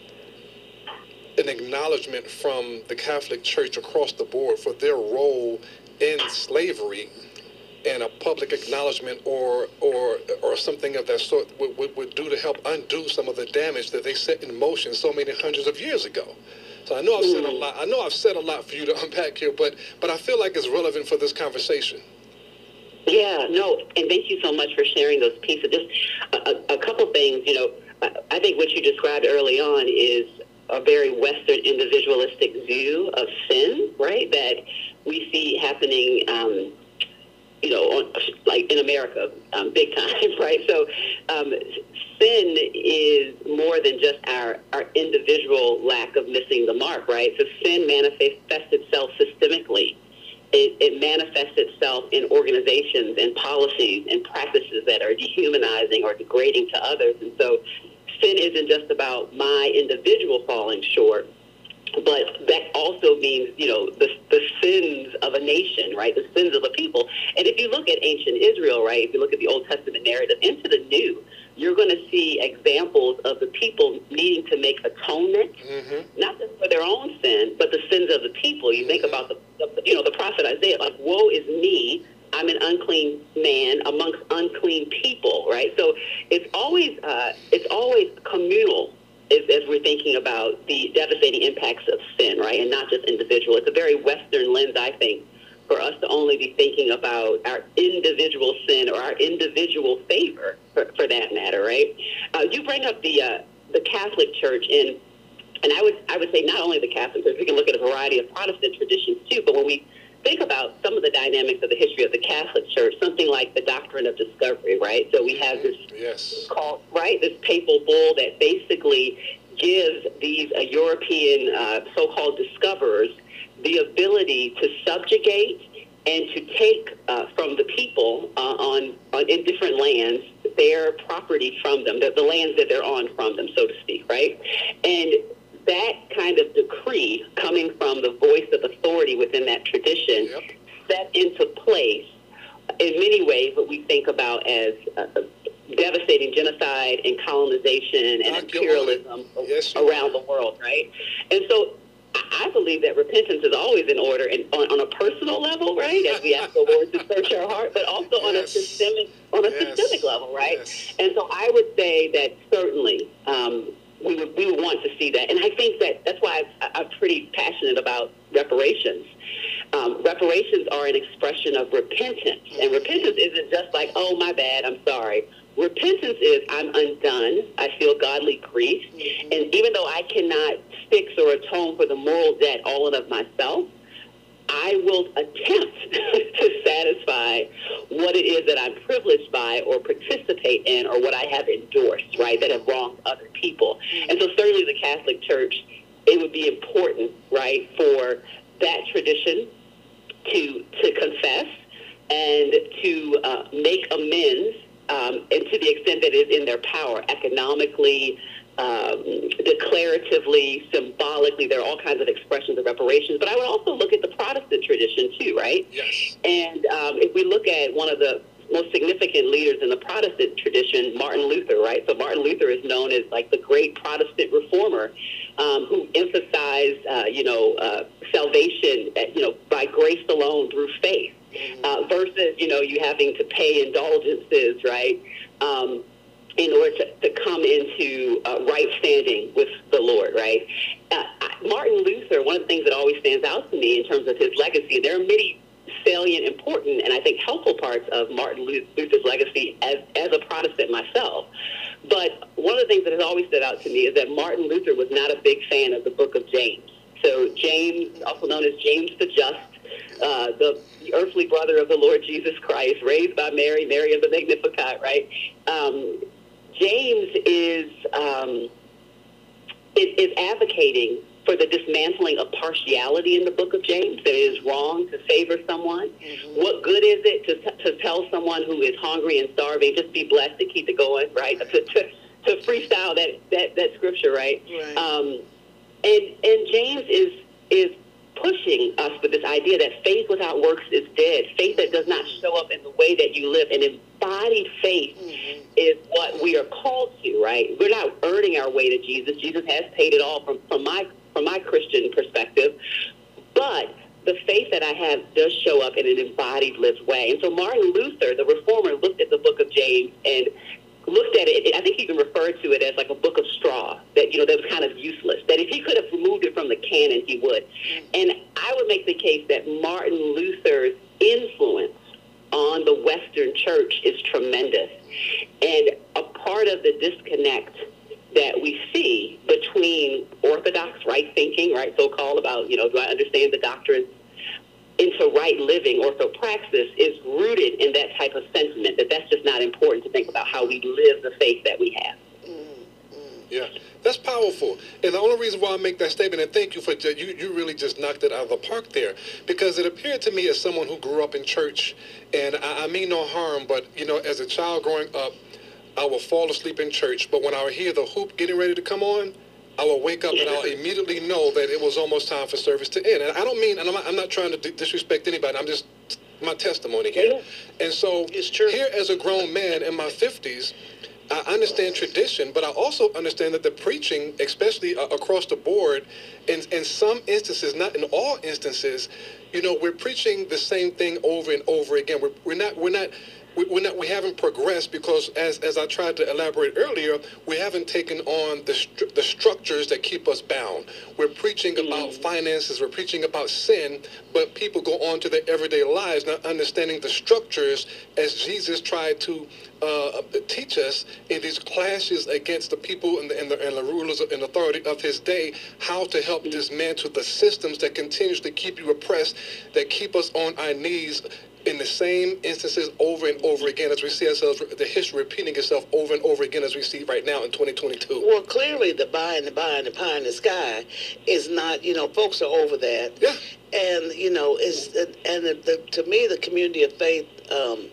an acknowledgement from the Catholic Church across the board for their role in slavery and a public acknowledgement or or or something of that sort would, would, would do to help undo some of the damage that they set in motion so many hundreds of years ago? So I know I've said a lot. I know I've said a lot for you to unpack here, but but I feel like it's relevant for this conversation. Yeah, no, and thank you so much for sharing those pieces. Just a, a, a couple things, you know, I think what you described early on is a very Western individualistic view of sin, right, that we see happening um, you know, on, like in America, um, big time, right? So um, sin is more than just our, our individual lack of missing the mark, right? So sin manifests itself systemically. It, it manifests itself in organizations and policies and practices that are dehumanizing or degrading to others. And so sin isn't just about my individual falling short, but that also means, you know, the, the sins of a nation, right, the sins of a people. And if you look at ancient Israel, right, if you look at the Old Testament narrative into the New, you're going to see examples of the people needing to make atonement, mm-hmm. not just for their own sin, but the sins of the people. You mm-hmm. think about, the, the, you know, the prophet Isaiah, like, woe is me, I'm an unclean man amongst unclean people, right? So it's always, uh, it's always communal. As, as we're thinking about the devastating impacts of sin, right, and not just individual. It's a very Western lens, I think, for us to only be thinking about our individual sin or our individual favor, for, for that matter, right? Uh, you bring up the uh, the Catholic Church, and and I would I would say not only the Catholic Church, we can look at a variety of Protestant traditions too, but when we think about some of the dynamics of the history of the Catholic Church, something like the doctrine of discovery, right? So we have this yes. called, right, this papal bull that basically gives these uh, European uh, so-called discoverers the ability to subjugate and to take uh, from the people uh, on, on in different lands their property from them, the, the lands that they're on from them, so to speak, right? And that kind of decree coming from the voice of authority within that tradition yep. set into place in many ways what we think about as uh, devastating genocide and colonization and imperialism yes, around the world, right? And so I believe that repentance is always in order and on, on a personal level, right, as we ask the Lord to search our heart, but also yes. on a systemic on a yes. systemic level, right? Yes. And so I would say that certainly um, we would we would want to see that, and I think that that's why I, I'm pretty passionate about reparations. Um, reparations are an expression of repentance, and repentance isn't just like, oh, my bad, I'm sorry. Repentance is I'm undone, I feel godly grief, mm-hmm. and even though I cannot fix or atone for the moral debt all and of myself, I will attempt to satisfy what it is that I'm privileged by or participate in or what I have endorsed, right, that have wronged other people. And so certainly the Catholic Church, it would be important, right, for that tradition to to confess and to uh, make amends, um, and to the extent that it is in their power, economically, um, declaratively, symbolically. There are all kinds of expressions of reparations. But I would also look at the Protestant tradition too, right? Yes. And um, if we look at one of the most significant leaders in the Protestant tradition, Martin Luther, right? So Martin Luther is known as like the great Protestant reformer, um, who emphasized, uh, you know, uh, salvation, you know, by grace alone through faith, uh, versus, you know, you having to pay indulgences, right, um, in order to, to come into uh, right standing with the Lord, right? Uh, Martin Luther, one of the things that always stands out to me in terms of his legacy, there are many salient, important, and I think helpful parts of Martin Luther's legacy as, as a Protestant myself. But one of the things that has always stood out to me is that Martin Luther was not a big fan of the book of James. So James, also known as James the Just, uh, the earthly brother of the Lord Jesus Christ, raised by Mary, Mary of the Magnificat, right? Um, James is, um, is, is advocating for the dismantling of partiality in the book of James, that it is wrong to favor someone. Mm-hmm. What good is it to, to tell someone who is hungry and starving, just be blessed to keep it going, right? To, to, to freestyle that, that, that scripture, right? Right. Um, and, and James is, is pushing us with this idea that faith without works is dead. Faith that does not show up in the way that you live. And embodied faith mm-hmm. is what we are called to, right? We're not earning our way to Jesus. Jesus has paid it all from, from my from my Christian perspective. But the faith that I have does show up in an embodied, lived way. And so Martin Luther, the reformer, looked at the book of James and looked at it, I think he even referred to it as like a book of straw, that, you know, that was kind of useless, that if he could have removed it from the canon, he would. And I would make the case that Martin Luther's influence on the Western church is tremendous. And a part of the disconnect that we see between orthodox right thinking, right, so-called about, you know, do I understand the doctrine, into right living, orthopraxis, is rooted in that type of sentiment, that that's just not important to think about how we live the faith that we have. Yeah, that's powerful. And the only reason why I make that statement, and thank you for, you, you really just knocked it out of the park there, because it appeared to me as someone who grew up in church, and I, I mean no harm, but, you know, as a child growing up, I would fall asleep in church, but when I would hear the hoop getting ready to come on, I will wake up and I'll immediately know that it was almost time for service to end. And I don't mean, and I'm not, I'm not trying to disrespect anybody, I'm just, my testimony here. And so here as a grown man in my fifties, I understand tradition, but I also understand that the preaching, especially uh, across the board, in, in some instances, not in all instances, you know, we're preaching the same thing over and over again. We're, we're not, we're not, We're not, we haven't progressed because, as as I tried to elaborate earlier, we haven't taken on the stru- the structures that keep us bound. We're preaching about finances, we're preaching about sin, but people go on to their everyday lives not understanding the structures as Jesus tried to uh, teach us in these clashes against the people and the, and the, and the rulers and authority of his day, how to help dismantle the systems that continuously keep you oppressed, that keep us on our knees, in the same instances over and over again, as we see ourselves, the history repeating itself over and over again as we see right now in twenty twenty-two. Well, clearly the buy and the buy and the pie in the sky is not, you know, folks are over that. Yeah. And, you know, it's, and the, the, to me, the community of faith, um,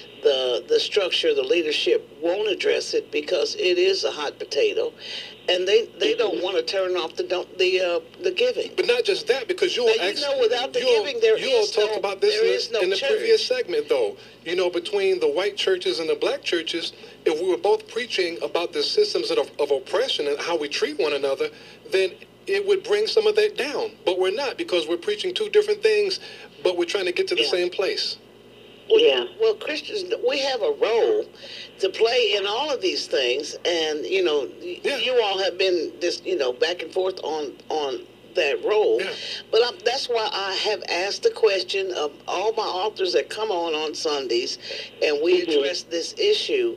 the the structure, the leadership won't address it because it is a hot potato. And they, they don't want to turn off the don't, the uh, the giving. But not just that, because you'll now, you actually, know, without the you'll, giving, there you'll is talk no, about this there in, is the, no in the church. previous segment, though. You know, between the white churches and the black churches, if we were both preaching about the systems of, of oppression and how we treat one another, then it would bring some of that down. But we're not, because we're preaching two different things, but we're trying to get to the Yeah. same place. Well, Yeah. well, Christians, we have a role to play in all of these things, and you know, Yeah. you all have been this, you know, back and forth on on that role. Yeah. But I'm, that's why I have asked the question of all my authors that come on on Sundays, and we Mhm. address this issue.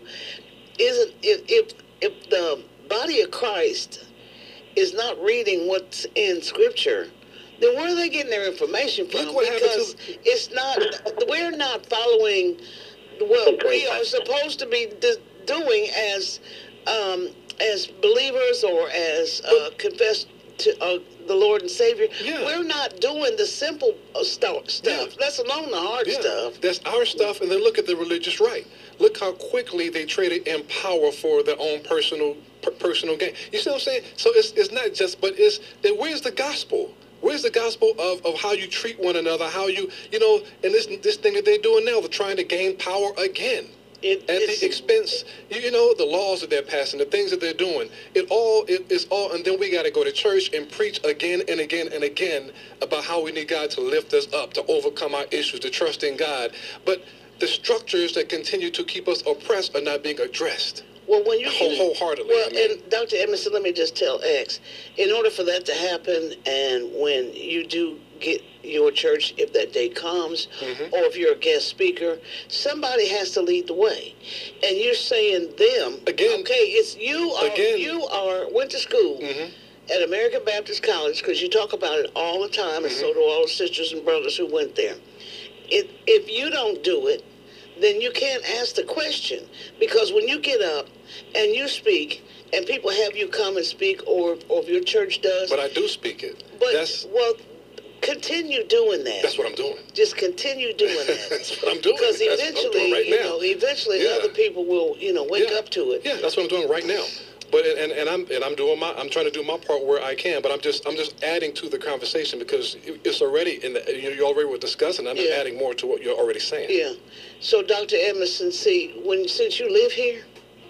Isn't if if if the body of Christ is not reading what's in Scripture, then where are they getting their information from? Look what happened Because to- it's not, we're not following what we are supposed to be d- doing as um, as believers or as uh, confessed to uh, the Lord and Savior. Yeah. We're not doing the simple uh, stuff, stuff. Yeah. Let alone the hard Yeah, stuff. that's our stuff. And then look at the religious right. Look how quickly they traded in power for their own personal per- personal gain. You see what I'm saying? So it's it's not just, but it's then where's the gospel? Where's the gospel of, of how you treat one another, how you, you know, and this this thing that they're doing now, they're trying to gain power again. It, At it's, the expense, you, you know, the laws that they're passing, the things that they're doing, it all it is all, and then we got to go to church and preach again and again and again about how we need God to lift us up, to overcome our issues, to trust in God. But the structures that continue to keep us oppressed are not being addressed. Well, when you Whole- wholeheartedly, Well, I mean. and Doctor Emerson, let me just tell X, in order for that to happen, and when you do get your church, if that day comes, Mhm. or if you're a guest speaker, somebody has to lead the way, and you're saying them Again. Okay, it's you are Again. you are went to school. Mhm. At American Baptist College, because you talk about it all the time, and so do all the sisters and brothers who went there. If if you don't do it, then you can't ask the question. Because when you get up and you speak, and people have you come and speak, or, or if your church does. But I do speak it. But, that's, well, continue doing that. That's what I'm doing. Just continue doing that. That's what I'm doing. Because That's eventually, right you now. know, eventually Yeah. other people will, you know, wake Yeah. up to it. Yeah, that's what I'm doing right now. But and, and I'm and I'm doing my I'm trying to do my part where I can. But I'm just I'm just adding to the conversation because it's already in the you, you already were discussing. I'm just Yeah. adding more to what you're already saying. Yeah. So, Doctor Edmondson, see, when since you live here,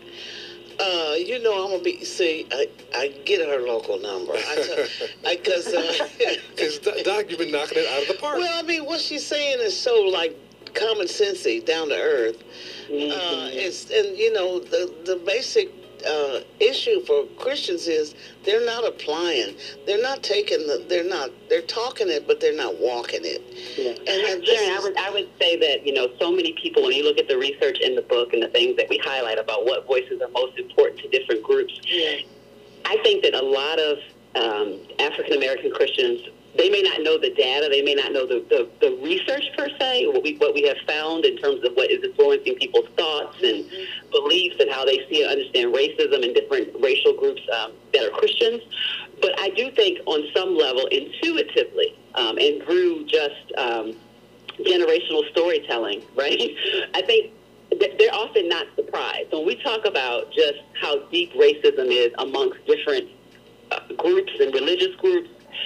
uh, you know I'm gonna be. See, I, I get her local number. I because uh, Because Doc, you've been knocking it out of the park. well, I mean, what she's saying is so like common sensey, down to earth. Mm-hmm. Uh, it's and you know the the basic uh, issue for Christians is they're not applying. They're not taking the. They're not. They're talking it, but they're not walking it. Yeah. And then this Sharon, I is- would I would say that, you know, so many people, when you look at the research in the book and the things that we highlight about what voices are most important to different groups, Yeah. I think that a lot of um, African American Christians, they may not know the data, they may not know the, the, the research per se, what we what we have found in terms of what is influencing people's thoughts and beliefs and how they see and understand racism in different racial groups um, that are Christians. But I do think on some level, intuitively, um, and through just um, generational storytelling, right? I think that they're often not surprised. When we talk about just how deep racism is amongst different uh, groups and religious groups,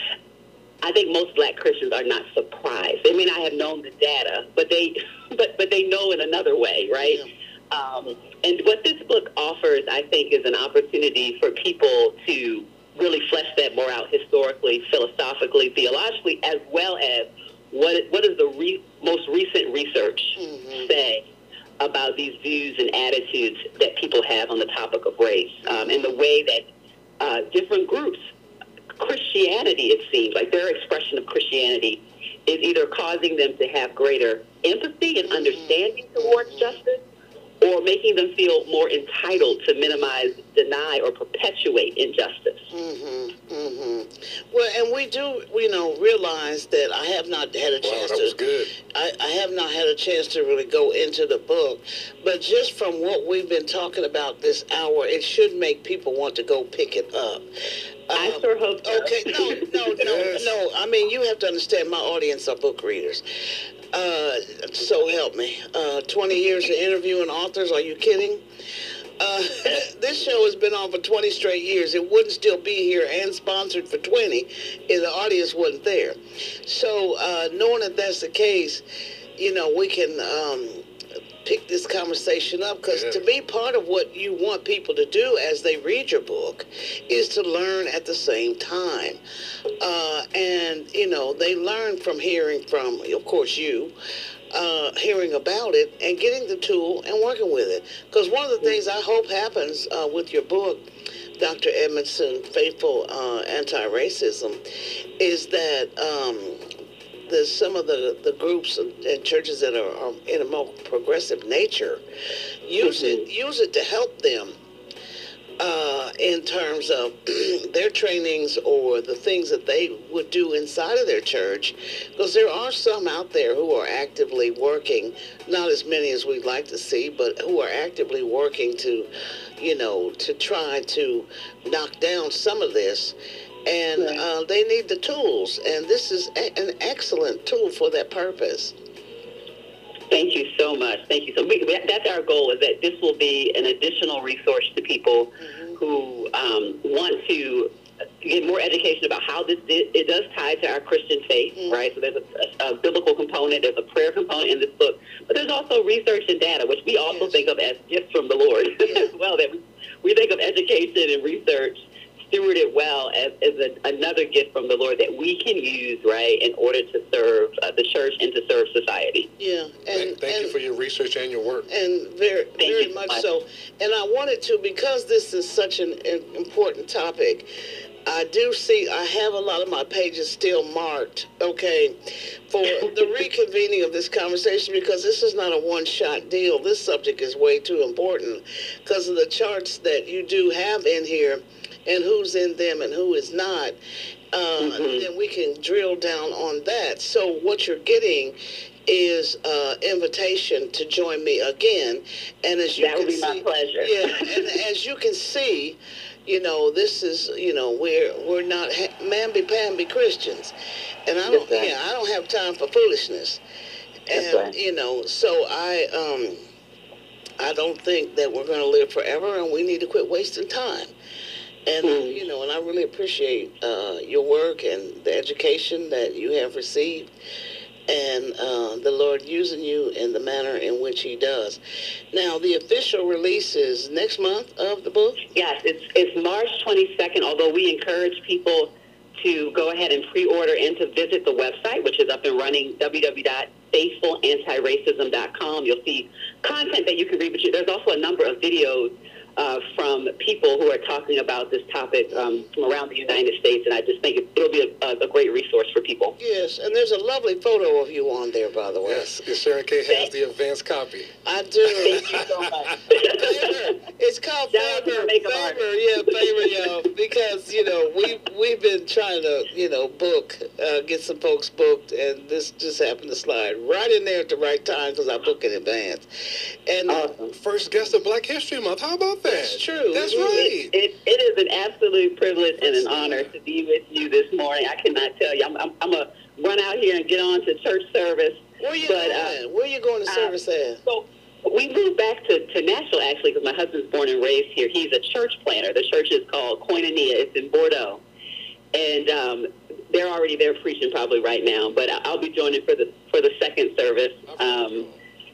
I think most Black Christians are not surprised. They may not have known the data, but they, but but they know in another way, right? Yeah. Um, and what this book offers, I think, is an opportunity for people to really flesh that more out historically, philosophically, theologically, as well as what what does the re- most recent research Mhm. say about these views and attitudes that people have on the topic of race, um, and the way that uh, different groups, Christianity, it seems like their expression of Christianity is either causing them to have greater empathy and understanding towards justice, or making them feel more entitled to minimize, deny, or perpetuate injustice. Mm-hmm, mm-hmm. Well, and we do, you know, realize that I have not had a Wow, chance that was to. good. I, I have not had a chance to really go into the book, but just from what we've been talking about this hour, it should make people want to go pick it up. I Um, sure hope so. Okay, no, no, no, Yes. no. I mean, you have to understand my audience are book readers. Uh, so help me. Uh, twenty years of interviewing authors, are you kidding? Uh, this show has been on for twenty straight years. It wouldn't still be here and sponsored for twenty if the audience wasn't there. So uh, knowing that that's the case, you know, we can um, pick this conversation up because Yeah. to me, part of what you want people to do as they read your book is to learn at the same time. Uh, and, you know, they learn from hearing from, of course, you, uh, hearing about it and getting the tool and working with it. Because one of the things I hope happens uh, with your book, Doctor Edmondson, Faithful uh, Anti-Racism, is that um, there's some of the, the groups and churches that are, are in a more progressive nature use it use it to help them uh, in terms of their trainings or the things that they would do inside of their church, because there are some out there who are actively working, not as many as we'd like to see, but who are actively working to, you know, to try to knock down some of this. And Right. uh, they need the tools, and this is a- an excellent tool for that purpose. Thank you so much. Thank you so much. That's our goal, is that this will be an additional resource to people who um, want to get more education about how this it, it does tie to our Christian faith, Mhm. right? So there's a, a, a biblical component, there's a prayer component in this book, but there's also research and data, which we also Yes. think of as gifts from the Lord as well. That we, we think of education and research, steward it well as, as a, another gift from the Lord that we can use, right, in order to serve uh, the church and to serve society. Yeah, and Thank, thank and, you for your research and your work. and very very you so much much. so. And I wanted to, because this is such an, an important topic. I do see, I have a lot of my pages still marked, okay, for the reconvening of this conversation, because this is not a one-shot deal. This subject is way too important because of the charts that you do have in here and who's in them and who is not. Uh, Mhm. Then we can drill down on that. So what you're getting is uh, invitation to join me again. And as you that can would be see, my pleasure. Yeah, and as you can see, you know, this is, you know, we're we're not mamby-pamby Christians, and I don't, right. yeah, I don't have time for foolishness, and right. you know, so I um, I don't think that we're going to live forever, and we need to quit wasting time. And Mm. you know, and I really appreciate uh, your work and the education that you have received, and uh, the Lord using you in the manner in which He does. Now, the official release is next month of the book? Yes, it's it's March twenty-second, although we encourage people to go ahead and pre-order and to visit the website, which is up and running, w w w dot faithful anti racism dot com. You'll see content that you can read, but you, there's also a number of videos uh, from people who are talking about this topic um, from around the United States, and I just think it, it'll be a, a great resource for people. Yes, and there's a lovely photo of you on there, by the way. Yes, Sharon K. has the advanced copy. I do. Thank you so much. Favor. It's called Favor. Favor, yeah, Favor, y'all. Because, you know, we, we've been trying to, you know, book, uh, get some folks booked, and this just happened to slide right in there at the right time because I book in advance. And Awesome. First guest of Black History Month. How about that? That's true. That's It right. It, it is an absolute privilege and an honor to be with you this morning. I cannot tell you. I'm, I'm, I'm going to run out here and get on to church service. Where you but, going? Uh, Where you going to service uh, at? So we moved back to, to Nashville, actually, because my husband's born and raised here. He's a church planter. The church is called Koinonia. It's in Bordeaux. And um, they're already there preaching probably right now. But I'll be joining for the for the second service. Um,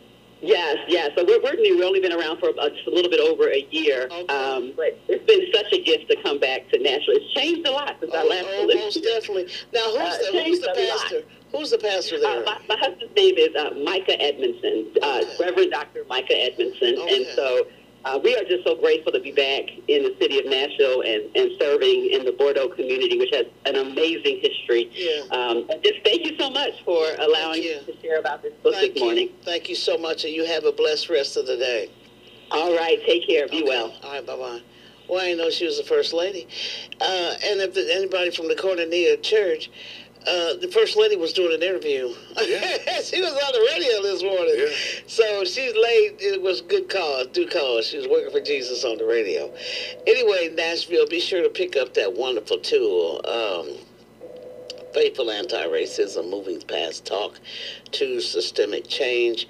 yes, yes. So we're, we're new. We've only been around for a, just a little bit over a year. Okay. Um, but it's been such a gift to come back to Nashville. It's changed a lot since I Oh, last oh, lived most here. definitely. Now, who's Uh, the, who's changed the a lot. pastor? Who's the pastor there? Uh, my, my husband's name is uh, Micah Edmondson, uh, Okay. Reverend Doctor Micah Edmondson. Okay. And so uh, we are just so grateful to be back in the city of Nashville and, and serving in the Bordeaux community, which has an amazing history. Yeah. Um, and just thank you so much for allowing you. me to share about this book Thank this you. morning. Thank you so much, and you have a blessed rest of the day. All right. Take care. Be Okay. well. All right, bye-bye. Well, I didn't know she was the first lady. Uh, and if there's anybody from the Koinonia Church, uh, the first lady was doing an interview. Yeah. She was on the radio this morning. Yeah. So she's late. It was good cause, due cause. She was working for Jesus on the radio. Anyway, Nashville, be sure to pick up that wonderful tool, um, Faithful Anti-Racism, Moving Past Talk to Systemic Change.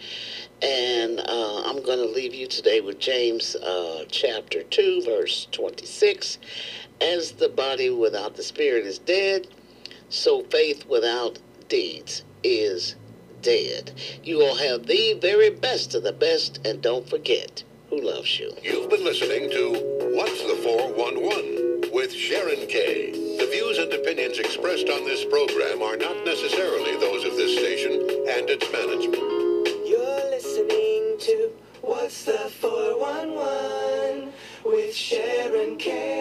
And uh, I'm going to leave you today with James uh, chapter two, verse twenty-six. As the body without the spirit is dead, so faith without deeds is dead. You all have the very best of the best, and don't forget who loves you. You've been listening to What's the four one one with Sharon Kay. The views and opinions expressed on this program are not necessarily those of this station and its management. You're listening to What's the four one one with Sharon Kay.